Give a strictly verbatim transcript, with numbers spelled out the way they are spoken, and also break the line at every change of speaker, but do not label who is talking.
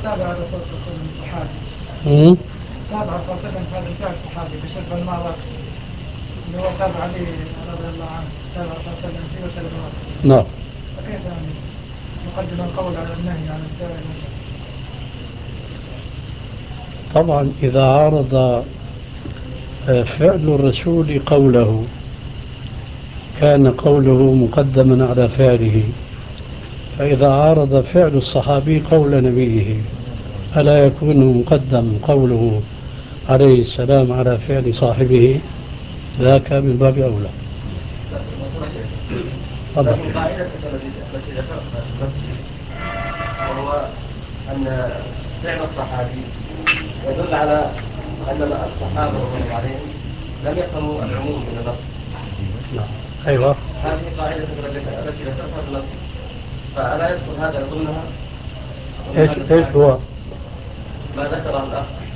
تابع الرسول صلى الله عليه وسلم الصحابي. تابع خاصة هذا الفعل الصحابي كشف المعركة اللي هو تابع علي رضي الله عنه، تابع صلى الله عليه وسلم فيه وسلم.
نعم.
فكيف يعني نقدم القول على النهي عن الفعل؟
طبعا إذا عارض فعل الرسول قوله كان قوله مقدما على فعله، فإذا عارض فعل الصحابي قول نبيه ألا يكون مقدم قوله عليه السلام على فعل صاحبه؟ ذاك من باب أولى.
لكن قاعدة التي ذكرتها نفسي وهو أن فعل الصحابي يدل على أن الصحابة رضي الله عليهم لم يفهموا العموم من النص.
أيوة.
هذه قاعدة التي ذكرتها في النص، فألا يدخل هذا ضمنها؟
إيش إيش هو؟
ما ذكره الأخ